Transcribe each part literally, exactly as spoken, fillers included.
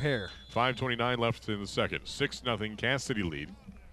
hair. five twenty-nine left in the second. six nothing Cass City lead.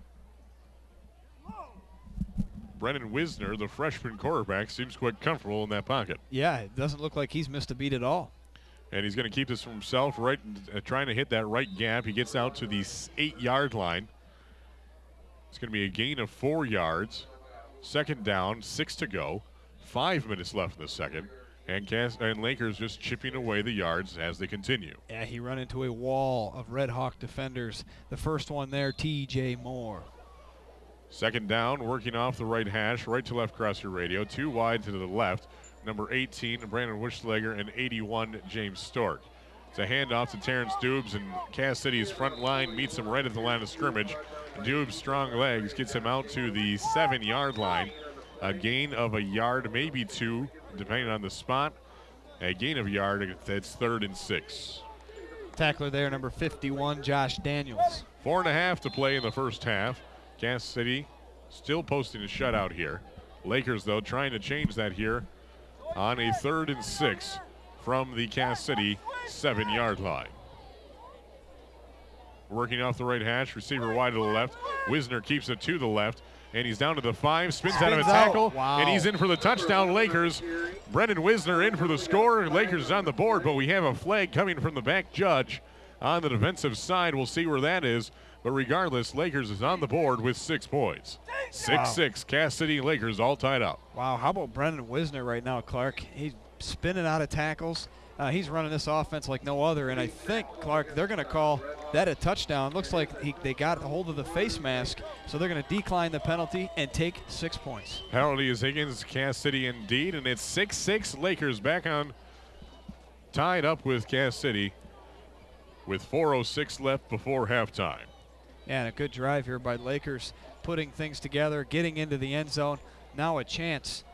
Brennan Wisner, the freshman quarterback, seems quite comfortable in that pocket. Yeah, it doesn't look like he's missed a beat at all. And he's going to keep this for himself, right, uh, trying to hit that right gap. He gets out to the eight-yard line. It's going to be a gain of four yards. Second down, six to go. Five minutes left in the second. And, Cass- and Lakers just chipping away the yards as they continue. Yeah, he run into a wall of Red Hawk defenders. The first one there, T J Moore. Second down, working off the right hash, right to left across your radio. Two wide to the left. Number eighteen, Brandon Wischlager, and eighty-one, James Stork. It's a handoff to Terrence Dubes, and Cass City's front line meets him right at the line of scrimmage. Dubes' strong legs gets him out to the seven-yard line. A gain of a yard, maybe two, depending on the spot. A gain of a yard, that's third and six. Tackler there, number fifty-one, Josh Daniels. Four and a half to play in the first half. Cass City still posting a shutout here. Lakers, though, trying to change that here on a third and six from the Cass City seven-yard line. Working off the right hash, receiver wide to the left. Wisner keeps it to the left, and he's down to the five, spins, spins out of a tackle, wow. and he's in for the touchdown. Lakers. Brendan Wisner in for the score. Lakers on the board, but we have a flag coming from the back judge on the defensive side. We'll see where that is. But regardless, Lakers is on the board with six points. six six, wow. Cass City Lakers all tied up. Wow, how about Brendan Wisner right now, Clark? He's spinning out of tackles. Uh, he's running this offense like no other, and I think, Clark, they're going to call that a touchdown. Looks like he, they got a hold of the face mask, so they're going to decline the penalty and take six points. Penalty is Higgins, Cass City indeed, and it's six six Lakers back on, tied up with Cass City with four oh six left before halftime. Yeah, and a good drive here by Lakers, putting things together, getting into the end zone. Now a chance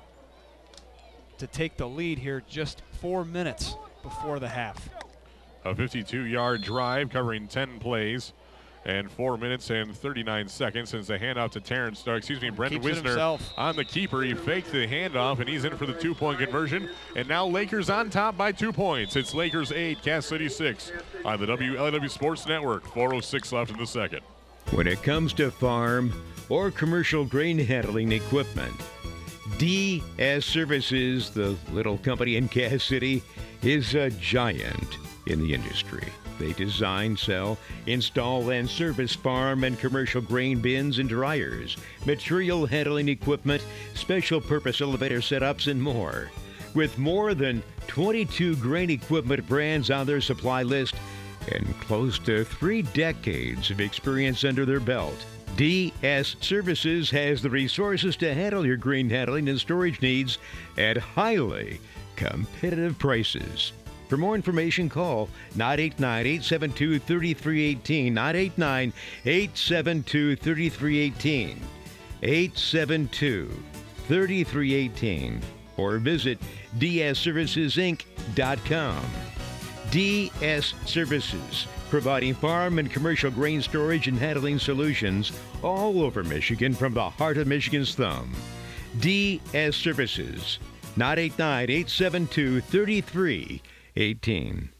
to take the lead here just four minutes before the half. A fifty-two-yard drive covering ten plays and four minutes and thirty-nine seconds since the handoff to Terrence, or excuse me, Brendan Wisner on the keeper. He faked the handoff, and he's in for the two-point conversion. And now Lakers on top by two points. It's Lakers eight, Cass City six on the W L W Sports Network. four oh six left in the second. When it comes to farm or commercial grain handling equipment, D S Services, the little company in Cass City, is a giant in the industry. They design, sell, install, and service farm and commercial grain bins and dryers, material handling equipment, special purpose elevator setups, and more. With more than twenty-two grain equipment brands on their supply list and close to three decades of experience under their belt, D S Services has the resources to handle your grain handling and storage needs at highly competitive prices. For more information, call nine eight nine, eight seven two, three three one eight, nine eight nine, eight seven two, three three one eight, eight seven two, three three one eight, or visit d s services inc dot com. D S Services, providing farm and commercial grain storage and handling solutions all over Michigan from the heart of Michigan's thumb. D S Services, nine eight nine, eight seven two, three three one eight.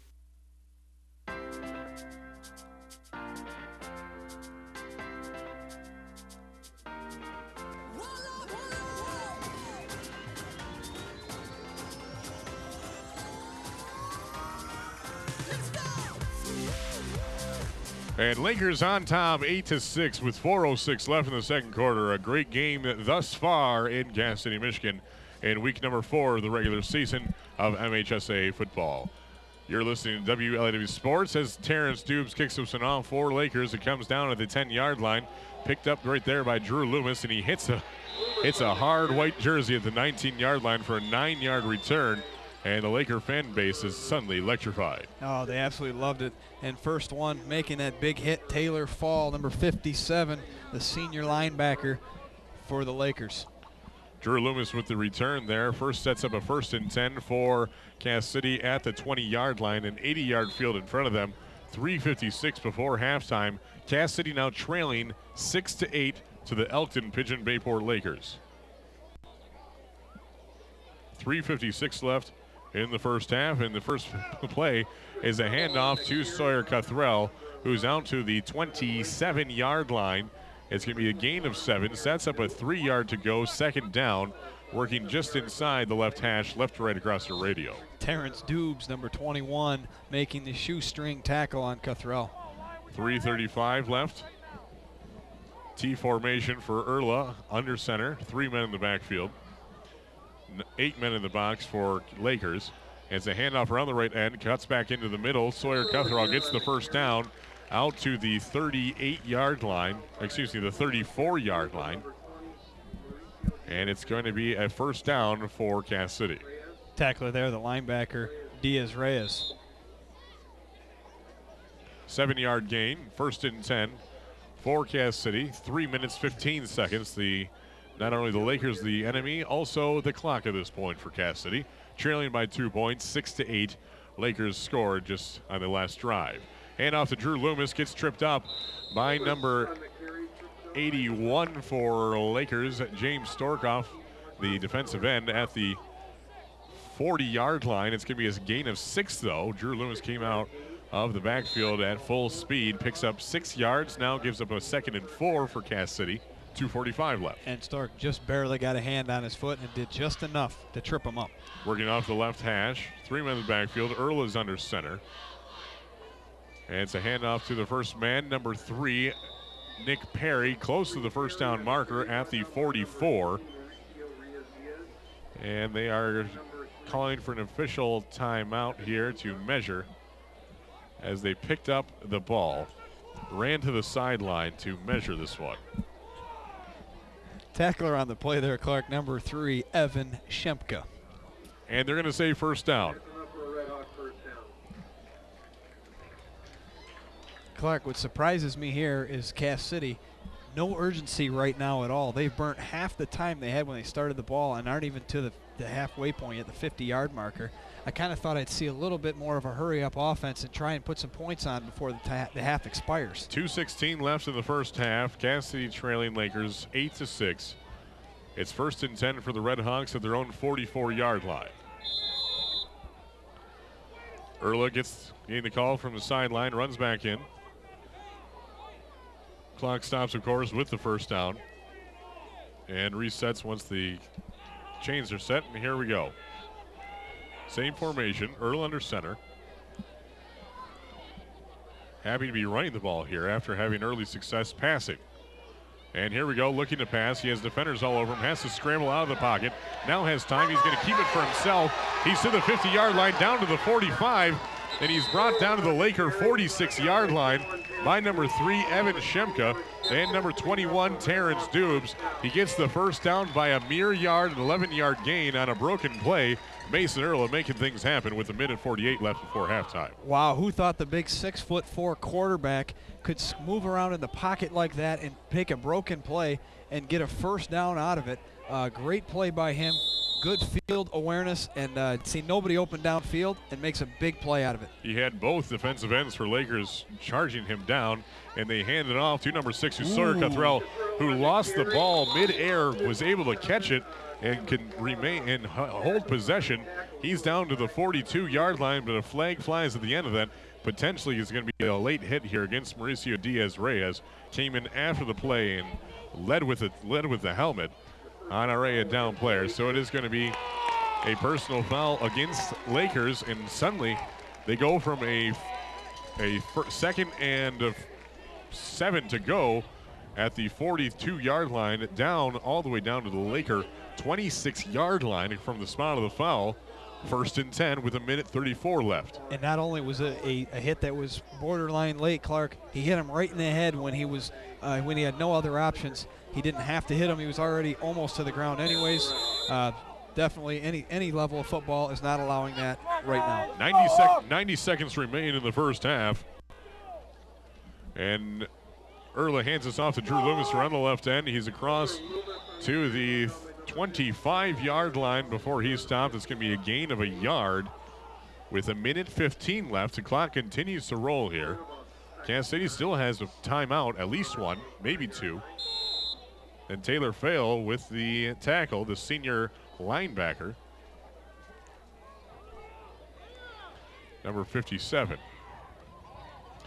And Lakers on top, eight to six, with four oh six left in the second quarter. A great game thus far in Cass City, Michigan, in week number four of the regular season of M H S A football. You're listening to W L A W Sports as Terrence Dubes kicks this one off for Lakers. It comes down at the ten-yard line, picked up right there by Drew Loomis, and he hits a hits a hard white jersey at the nineteen-yard line for a nine-yard return. And the Laker fan base is suddenly electrified. Oh, they absolutely loved it. And first one making that big hit, Taylor Fall, number fifty-seven, the senior linebacker for the Lakers. Drew Loomis with the return there. First sets up a first and ten for Cass City at the twenty-yard line, an eighty-yard field in front of them. three fifty-six before halftime. Cass City now trailing six to eight to the Elkton Pigeon Bayport Lakers. three fifty-six left in the first half. And the first play is a handoff to Sawyer Cuthrell, who's out to the twenty-seven yard line. It's going to be a gain of seven. Sets up a three yard to go, second down, working just inside the left hash, left to right across the radio. Terrence Dubes, number twenty-one, making the shoestring tackle on Cuthrell. three thirty-five left. T formation for Erla, under center, three men in the backfield. N- eight men in the box for Lakers. It's a handoff around the right end, cuts back into the middle. Sawyer Cuthrell gets the first down out to the thirty-eight yard line, excuse me, the thirty-four yard line. And it's going to be a first down for Cass City. Tackler there, the linebacker, Diaz Reyes. Seven yard gain, first and ten for Cass City. Three minutes, fifteen seconds. The not only the Lakers, the enemy, also the clock at this point for Cass City. Trailing by two points, six to eight. Lakers scored just on the last drive. Hand off to Drew Loomis, gets tripped up by number eighty-one for Lakers, James Storkoff, the defensive end at the forty yard line. It's going to be a gain of six, though. Drew Loomis came out of the backfield at full speed, picks up six yards, now gives up a second and four for Cass City. two forty-five left. And Stark just barely got a hand on his foot and did just enough to trip him up. Working off the left hash, three men in the backfield. Earl is under center. And it's a handoff to the first man, number three, Nick Perry, close to the first down marker at the forty-four. And they are calling for an official timeout here to measure as they picked up the ball, ran to the sideline to measure this one. Tackler on the play there, Clark, number three, Evan Shemka. And they're going to say first down. Clark, what surprises me here is Cass City, no urgency right now at all. They've burnt half the time they had when they started the ball and aren't even to the, the halfway point at the fifty yard marker. I kind of thought I'd see a little bit more of a hurry-up offense and try and put some points on before the, ta- the half expires. two sixteen left in the first half. Cass City trailing Lakers eight to six. It's first and ten for the Red Hawks at their own forty-four yard line. Erla gets getting the call from the sideline, runs back in. Clock stops, of course, with the first down. And resets once the chains are set, and here we go. Same formation, Earl under center. Happy to be running the ball here after having early success passing. And here we go, looking to pass. He has defenders all over him, has to scramble out of the pocket. Now has time, he's going to keep it for himself. He's to the fifty yard line, down to the forty-five, and he's brought down to the Laker forty-six yard line by number three, Evan Shemka, and number twenty-one, Terrence Dubes. He gets the first down by a mere yard, an eleven yard gain on a broken play. Mason Erla making things happen with a minute forty-eight left before halftime. Wow, who thought the big six foot four quarterback could move around in the pocket like that and take a broken play and get a first down out of it? Uh, great play by him, good field awareness, and uh, see nobody open downfield and makes a big play out of it. He had both defensive ends for Lakers charging him down, and they handed it off to number six, who's Sawyer Cuthrell, who lost the ball midair, was able to catch it and can remain and hold possession. He's down to the forty-two yard line, but a flag flies at the end of that. Potentially is going to be a late hit here against Mauricio Diaz-Reyes. Came in after the play and led with it, led with the helmet on array of down players. So it is going to be a personal foul against Lakers, and suddenly they go from a a second and a seven to go at the forty-two yard line, down all the way down to the Laker twenty-six yard line from the spot of the foul. First and ten with a minute thirty-four left. And not only was it a, a hit that was borderline late, Clark, he hit him right in the head when he was uh, when he had no other options. He didn't have to hit him. He was already almost to the ground anyways. Uh, definitely any any level of football is not allowing that right now. ninety, sec- ninety seconds remain in the first half. And Erla hands us off to Drew Loomis around the left end. He's across to the twenty-five yard line before he's stopped. It's going to be a gain of a yard with a minute fifteen left. The clock continues to roll here. Cass City still has a timeout, at least one, maybe two. And Taylor Fail with the tackle, the senior linebacker. number fifty-seven.